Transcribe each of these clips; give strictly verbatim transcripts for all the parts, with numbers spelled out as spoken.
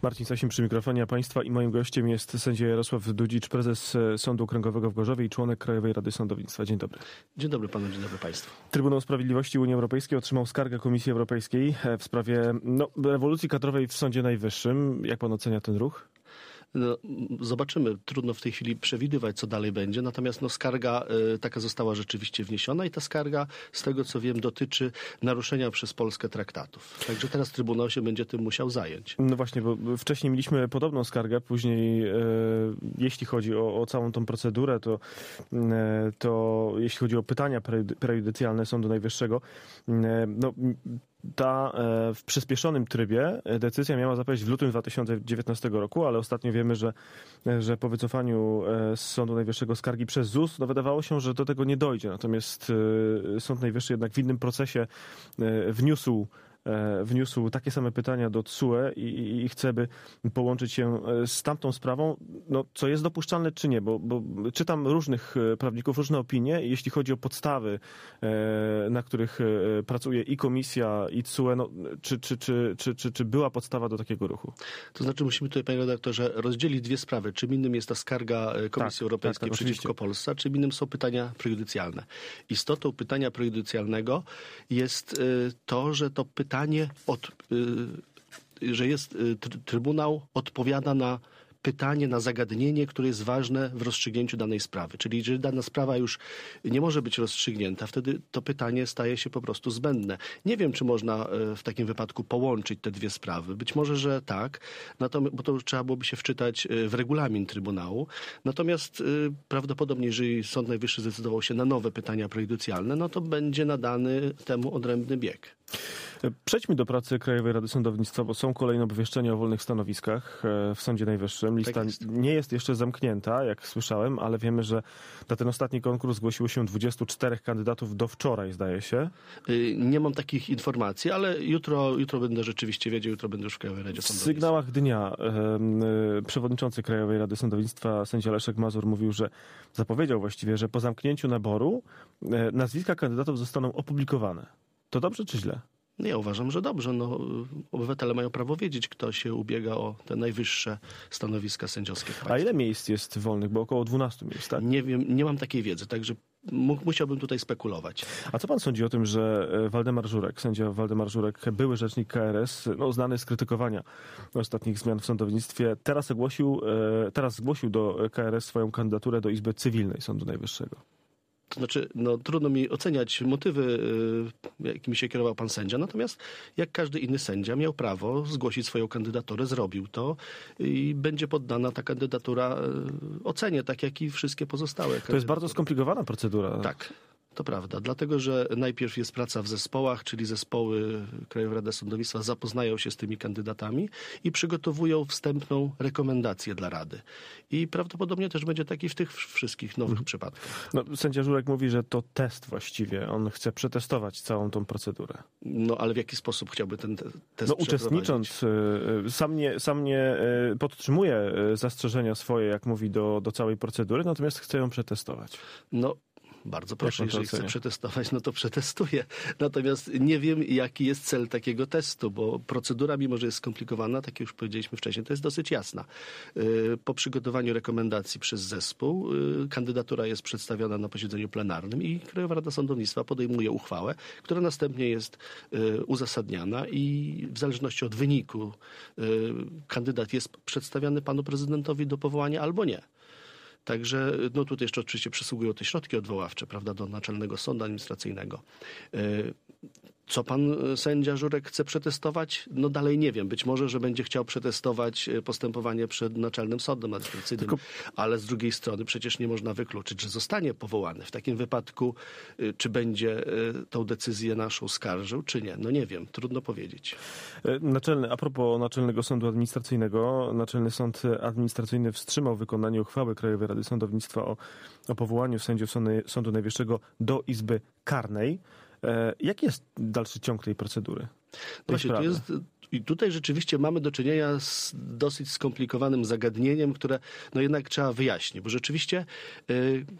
Marcin Sasin przy mikrofonie, a Państwa i moim gościem jest sędzia Jarosław Dudzicz, prezes Sądu Okręgowego w Gorzowie i członek Krajowej Rady Sądownictwa. Dzień dobry. Dzień dobry panu, dzień dobry państwu. Trybunał Sprawiedliwości Unii Europejskiej otrzymał skargę Komisji Europejskiej w sprawie no, rewolucji kadrowej w Sądzie Najwyższym. Jak pan ocenia ten ruch? No, zobaczymy. Trudno w tej chwili przewidywać, co dalej będzie. Natomiast no, skarga y, taka została rzeczywiście wniesiona i ta skarga, z tego co wiem, dotyczy naruszenia przez Polskę traktatów. Także teraz Trybunał się będzie tym musiał zająć. No właśnie, bo wcześniej mieliśmy podobną skargę. Później, e, jeśli chodzi o, o całą tą procedurę, to, e, to jeśli chodzi o pytania prejudycjalne Sądu Najwyższego, e, no ta w przyspieszonym trybie decyzja miała zapaść w lutym dwa tysiące dziewiętnastego roku, ale ostatnio wiemy, że, że po wycofaniu z Sądu Najwyższego skargi przez Z U S, no wydawało się, że do tego nie dojdzie. Natomiast Sąd Najwyższy jednak w innym procesie wniósł wniósł takie same pytania do T S U E i, i chce, by połączyć się z tamtą sprawą, no, co jest dopuszczalne czy nie, bo, bo czytam różnych prawników, różne opinie, jeśli chodzi o podstawy, na których pracuje i komisja, i T S U E, no, czy, czy, czy, czy, czy, czy była podstawa do takiego ruchu? To znaczy musimy tutaj, panie redaktorze, rozdzielić dwie sprawy. Czym innym jest ta skarga Komisji tak, Europejskiej tak, tak, przeciwko oczywiście. Polsce, a czym innym są pytania prejudycjalne. Istotą pytania prejudycjalnego jest to, że to pytanie Pytanie, od, y, że jest y, Trybunał odpowiada na pytanie, na zagadnienie, które jest ważne w rozstrzygnięciu danej sprawy. Czyli jeżeli dana sprawa już nie może być rozstrzygnięta, wtedy to pytanie staje się po prostu zbędne. Nie wiem, czy można w takim wypadku połączyć te dwie sprawy. Być może, że tak, natomiast, bo to trzeba byłoby się wczytać w regulamin Trybunału. Natomiast prawdopodobnie, jeżeli Sąd Najwyższy zdecydował się na nowe pytania prejudycjalne, no to będzie nadany temu odrębny bieg. Przejdźmy do pracy Krajowej Rady Sądownictwa, bo są kolejne obwieszczenia o wolnych stanowiskach w Sądzie Najwyższym. Lista tak jest. Nie jest jeszcze zamknięta, jak słyszałem, ale wiemy, że na ten ostatni konkurs zgłosiło się dwudziestu czterech kandydatów do wczoraj, zdaje się. Nie mam takich informacji, ale jutro, jutro będę rzeczywiście wiedział, jutro będę już w Krajowej Radzie Sądownictwa. W sygnałach dnia e, przewodniczący Krajowej Rady Sądownictwa, sędzia Leszek Mazur, mówił, że zapowiedział właściwie, że po zamknięciu naboru e, nazwiska kandydatów zostaną opublikowane. To dobrze czy źle? No ja uważam, że dobrze. No, obywatele mają prawo wiedzieć, kto się ubiega o te najwyższe stanowiska sędziowskie w państwie. A ile miejsc jest wolnych? Bo około dwunastu miejsc, tak? Nie wiem, nie mam takiej wiedzy, także musiałbym tutaj spekulować. A co pan sądzi o tym, że Waldemar Żurek, sędzia Waldemar Żurek, były rzecznik K R S, no, znany z krytykowania ostatnich zmian w sądownictwie, teraz ogłosił, teraz zgłosił do K R S swoją kandydaturę do Izby Cywilnej Sądu Najwyższego? To znaczy, no trudno mi oceniać motywy, jakimi się kierował pan sędzia, natomiast jak każdy inny sędzia miał prawo zgłosić swoją kandydaturę, zrobił to i będzie poddana ta kandydatura ocenie, tak jak i wszystkie pozostałe. To jest bardzo skomplikowana procedura. Tak. To prawda, dlatego że najpierw jest praca w zespołach, czyli zespoły Krajowej Rady Sądownictwa zapoznają się z tymi kandydatami i przygotowują wstępną rekomendację dla Rady. I prawdopodobnie też będzie taki w tych wszystkich nowych mhm. przypadkach. No, sędzia Żurek mówi, że to test właściwie. On chce przetestować całą tą procedurę. No ale w jaki sposób chciałby ten te- test No uczestnicząc, sam nie, sam nie podtrzymuje zastrzeżenia swoje, jak mówi, do, do całej procedury, natomiast chce ją przetestować. No bardzo proszę, jeżeli chce przetestować, no to przetestuję. Natomiast nie wiem, jaki jest cel takiego testu, bo procedura, mimo że jest skomplikowana, tak jak już powiedzieliśmy wcześniej, to jest dosyć jasna. Po przygotowaniu rekomendacji przez zespół kandydatura jest przedstawiona na posiedzeniu plenarnym i Krajowa Rada Sądownictwa podejmuje uchwałę, która następnie jest uzasadniana i w zależności od wyniku kandydat jest przedstawiany panu prezydentowi do powołania albo nie. Także no tutaj jeszcze oczywiście przysługują te środki odwoławcze, prawda, do Naczelnego Sądu Administracyjnego. Co pan sędzia Żurek chce przetestować? No dalej nie wiem. Być może, że będzie chciał przetestować postępowanie przed Naczelnym Sądem Administracyjnym, Tylko... ale z drugiej strony przecież nie można wykluczyć, że zostanie powołany. W takim wypadku czy będzie tą decyzję naszą skarżył, czy nie? No nie wiem. Trudno powiedzieć. Naczelny, a propos Naczelnego Sądu Administracyjnego, Naczelny Sąd Administracyjny wstrzymał wykonanie uchwały Krajowej Rady Sądownictwa o, o powołaniu sędziów Sądu Najwyższego do Izby Karnej. Jaki jest dalszy ciąg tej procedury? Tej no właśnie, to jest, i tutaj rzeczywiście mamy do czynienia z dosyć skomplikowanym zagadnieniem, które no jednak trzeba wyjaśnić, bo rzeczywiście yy,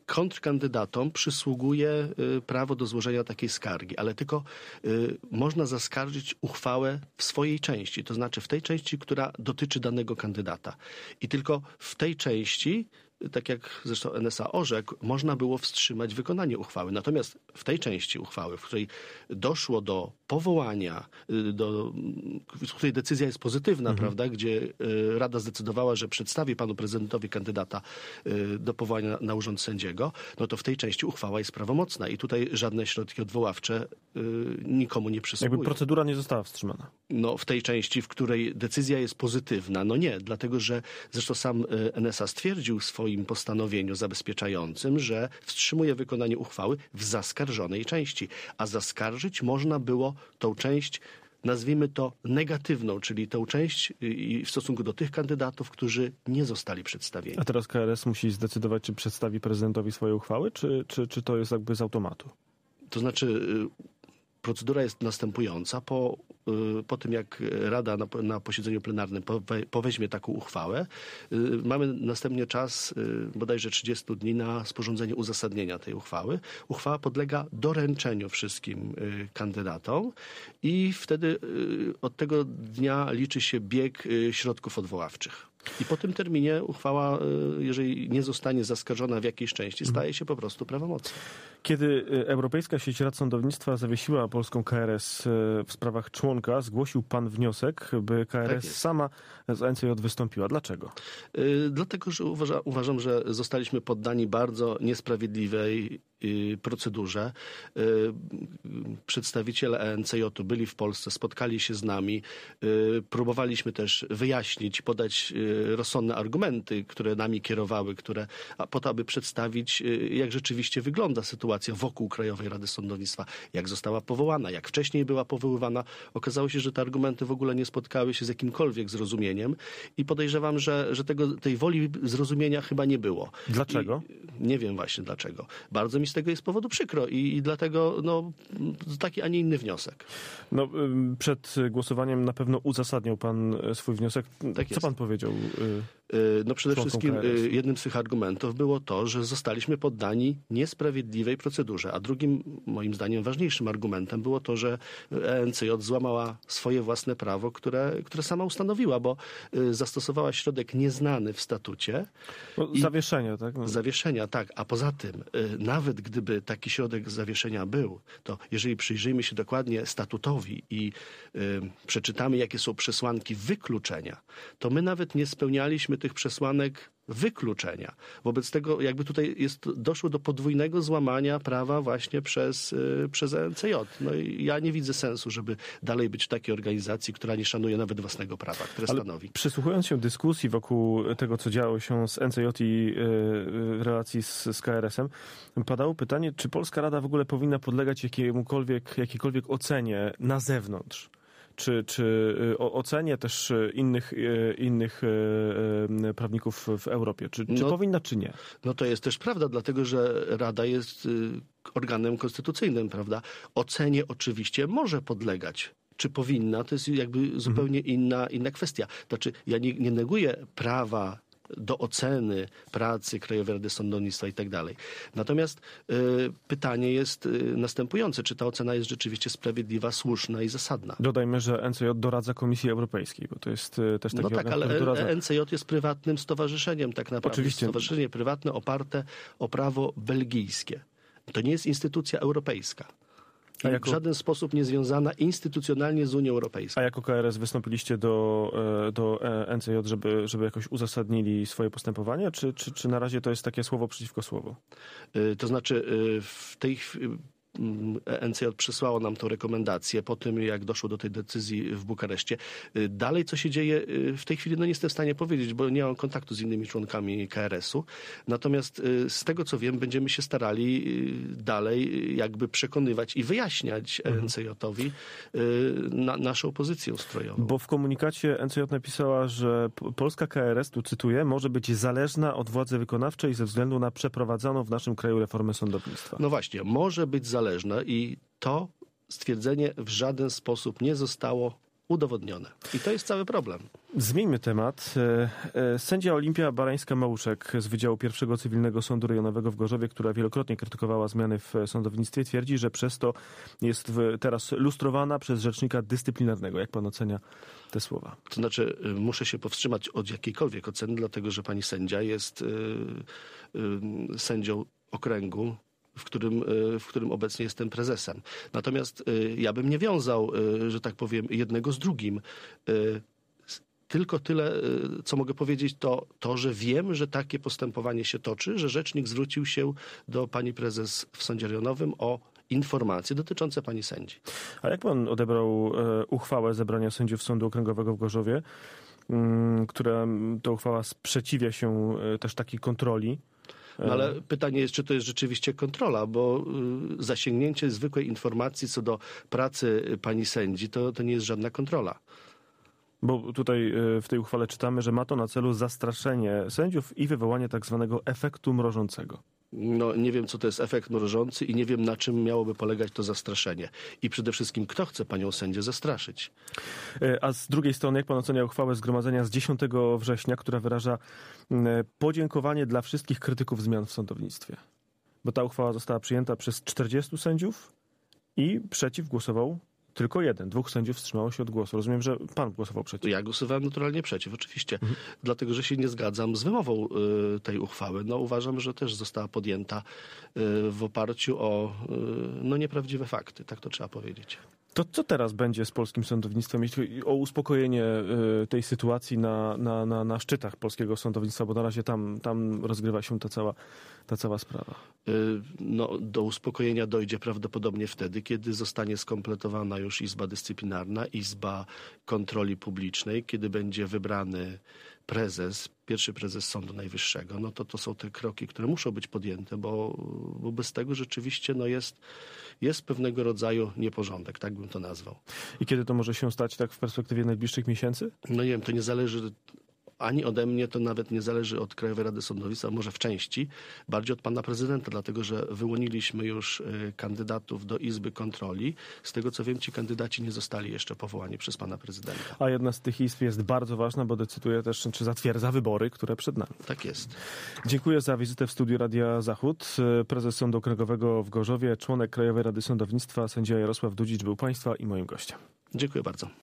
kontrkandydatom przysługuje prawo do złożenia takiej skargi, ale tylko można zaskarżyć uchwałę w swojej części, to znaczy w tej części, która dotyczy danego kandydata. I tylko w tej części, tak jak zresztą N S A orzekł, można było wstrzymać wykonanie uchwały. Natomiast w tej części uchwały, w której doszło do powołania, do, w której decyzja jest pozytywna, mhm. prawda, gdzie Rada zdecydowała, że przedstawi panu prezydentowi kandydata do powołania na urząd sędziego, no to w tej części uchwała jest prawomocna i tutaj żadne środki odwoławcze nikomu nie przysługują. Jakby procedura nie została wstrzymana. No w tej części, w której decyzja jest pozytywna, no nie, dlatego że zresztą sam N S A stwierdził w swoim postanowieniu zabezpieczającym, że wstrzymuje wykonanie uchwały w zaskarżonej części, a zaskarżyć można było tą część, nazwijmy to negatywną, czyli tą część w stosunku do tych kandydatów, którzy nie zostali przedstawieni. A teraz K R S musi zdecydować, czy przedstawi prezydentowi swoje uchwały, czy, czy, czy to jest jakby z automatu? To znaczy procedura jest następująca. Po, po tym, jak Rada na, na posiedzeniu plenarnym powe, poweźmie taką uchwałę, mamy następnie czas bodajże trzydzieści dni na sporządzenie uzasadnienia tej uchwały. Uchwała podlega doręczeniu wszystkim kandydatom i wtedy od tego dnia liczy się bieg środków odwoławczych. I po tym terminie uchwała, jeżeli nie zostanie zaskarżona w jakiejś części, staje się po prostu prawomocna. Kiedy Europejska Sieć Rad Sądownictwa zawiesiła polską K R S w sprawach członka, zgłosił pan wniosek, by K R S tak sama z N C J wystąpiła. Dlaczego? Yy, dlatego, że uważa, uważam, że zostaliśmy poddani bardzo niesprawiedliwej yy, procedurze. Yy, przedstawiciele E N C J-u byli w Polsce, spotkali się z nami. Yy, próbowaliśmy też wyjaśnić, podać yy, rozsądne argumenty, które nami kierowały, które, a po to, aby przedstawić, yy, jak rzeczywiście wygląda sytuacja wokół Krajowej Rady Sądownictwa, jak została powołana, jak wcześniej była powoływana. Okazało się, że te argumenty w ogóle nie spotkały się z jakimkolwiek zrozumieniem i podejrzewam, że, że tego, tej woli zrozumienia chyba nie było. Dlaczego? I nie wiem właśnie dlaczego. Bardzo mi z tego jest powodu przykro i, i dlatego no, taki, a nie inny wniosek. No, przed głosowaniem na pewno uzasadniał pan swój wniosek. Tak Co jest. pan powiedział? No przede wszystkim jednym z tych argumentów było to, że zostaliśmy poddani niesprawiedliwej procedurze, a drugim, moim zdaniem, ważniejszym argumentem było to, że E N C J złamała swoje własne prawo, które, które sama ustanowiła, bo zastosowała środek nieznany w statucie. No, zawieszenia, tak? No. Zawieszenia, tak. A poza tym, nawet gdyby taki środek zawieszenia był, to jeżeli przyjrzyjmy się dokładnie statutowi i y, przeczytamy, jakie są przesłanki wykluczenia, to my nawet nie spełnialiśmy tych przesłanek wykluczenia. Wobec tego jakby tutaj jest, doszło do podwójnego złamania prawa właśnie przez, yy, przez E N C J. No i ja nie widzę sensu, żeby dalej być w takiej organizacji, która nie szanuje nawet własnego prawa, które Ale stanowi. Przysłuchując się dyskusji wokół tego, co działo się z N C J i yy, relacji z, z K R S-em, padało pytanie, czy Polska Rada w ogóle powinna podlegać jakiemukolwiek, jakiejkolwiek ocenie na zewnątrz? Czy, czy ocenie też innych, innych prawników w Europie? Czy, czy no, powinna, czy nie? No to jest też prawda, dlatego że Rada jest organem konstytucyjnym, prawda? Ocenie oczywiście może podlegać. Czy powinna, to jest jakby zupełnie inna, inna kwestia. Znaczy, ja nie, nie neguję prawa do oceny pracy Krajowej Rady Sądownictwa i tak dalej. Natomiast y, pytanie jest y, następujące. Czy ta ocena jest rzeczywiście sprawiedliwa, słuszna i zasadna? Dodajmy, że N C J doradza Komisji Europejskiej, bo to jest y, też taki No tak, organ, ale doradza... N C J jest prywatnym stowarzyszeniem tak naprawdę. Oczywiście. Stowarzyszenie prywatne oparte o prawo belgijskie. To nie jest instytucja europejska. I jako... w żaden sposób nie związana instytucjonalnie z Unią Europejską. A jako K R S wystąpiliście do, do N C J, żeby, żeby jakoś uzasadnili swoje postępowanie, czy, czy, czy na razie to jest takie słowo przeciwko słowu? To znaczy w tej chwili N C J przysłało nam tę rekomendację po tym, jak doszło do tej decyzji w Bukareszcie. Dalej, co się dzieje w tej chwili, no nie jestem w stanie powiedzieć, bo nie mam kontaktu z innymi członkami K R S-u. Natomiast z tego, co wiem, będziemy się starali dalej jakby przekonywać i wyjaśniać mhm. N C J-owi na, naszą pozycję ustrojową. Bo w komunikacie N C J napisała, że polska K R S, tu cytuję, może być zależna od władzy wykonawczej ze względu na przeprowadzoną w naszym kraju reformę sądownictwa. No właśnie, może być zależna i to stwierdzenie w żaden sposób nie zostało udowodnione. I to jest cały problem. Zmieńmy temat. Sędzia Olimpia Barańska-Małuszek z Wydziału Pierwszego Cywilnego Sądu Rejonowego w Gorzowie, która wielokrotnie krytykowała zmiany w sądownictwie, twierdzi, że przez to jest teraz lustrowana przez rzecznika dyscyplinarnego. Jak pan ocenia te słowa? To znaczy, muszę się powstrzymać od jakiejkolwiek oceny, dlatego że pani sędzia jest yy, yy, sędzią okręgu, w którym, w którym obecnie jestem prezesem. Natomiast ja bym nie wiązał, że tak powiem, jednego z drugim. Tylko tyle, co mogę powiedzieć, to to, że wiem, że takie postępowanie się toczy, że rzecznik zwrócił się do pani prezes w sądzie rejonowym o informacje dotyczące pani sędzi. A jak pan odebrał uchwałę zebrania sędziów Sądu Okręgowego w Gorzowie, która to uchwała sprzeciwia się też takiej kontroli? No ale pytanie jest, czy to jest rzeczywiście kontrola, bo zasięgnięcie zwykłej informacji co do pracy pani sędzi, to, to nie jest żadna kontrola. Bo tutaj w tej uchwale czytamy, że ma to na celu zastraszenie sędziów i wywołanie tak zwanego efektu mrożącego. No nie wiem, co to jest efekt mrożący i nie wiem, na czym miałoby polegać to zastraszenie. I przede wszystkim, kto chce panią sędzię zastraszyć. A z drugiej strony, jak pan ocenia uchwałę zgromadzenia z dziesiątego września, która wyraża podziękowanie dla wszystkich krytyków zmian w sądownictwie? Bo ta uchwała została przyjęta przez czterdziestu sędziów i przeciw głosował tylko jeden. Dwóch sędziów wstrzymało się od głosu. Rozumiem, że pan głosował przeciw. Ja głosowałem naturalnie przeciw, oczywiście. Mhm. Dlatego, że się nie zgadzam z wymową y, tej uchwały. No, uważam, że też została podjęta y, w oparciu o y, no, nieprawdziwe fakty. Tak to trzeba powiedzieć. To co teraz będzie z polskim sądownictwem, jeśli chodzi o uspokojenie y, tej sytuacji na, na, na, na szczytach polskiego sądownictwa, bo na razie tam, tam rozgrywa się ta cała, ta cała sprawa? Y, no, do uspokojenia dojdzie prawdopodobnie wtedy, kiedy zostanie skompletowana już Izba Dyscyplinarna, Izba Kontroli Publicznej, kiedy będzie wybrany prezes, pierwszy prezes Sądu Najwyższego. No to to są te kroki, które muszą być podjęte, bo, bo bez tego rzeczywiście no jest, jest pewnego rodzaju nieporządek, tak bym to nazwał. I kiedy to może się stać, tak w perspektywie najbliższych miesięcy? No nie wiem, to nie zależy ani ode mnie, to nawet nie zależy od Krajowej Rady Sądownictwa, może w części, bardziej od pana prezydenta, dlatego że wyłoniliśmy już kandydatów do Izby Kontroli. Z tego co wiem, ci kandydaci nie zostali jeszcze powołani przez pana prezydenta. A jedna z tych izb jest bardzo ważna, bo decyduje też, czy zatwierdza wybory, które przed nami. Tak jest. Dziękuję za wizytę w studiu Radia Zachód. Prezes Sądu Okręgowego w Gorzowie, członek Krajowej Rady Sądownictwa, sędzia Jarosław Dudzicz był państwa i moim gościem. Dziękuję bardzo.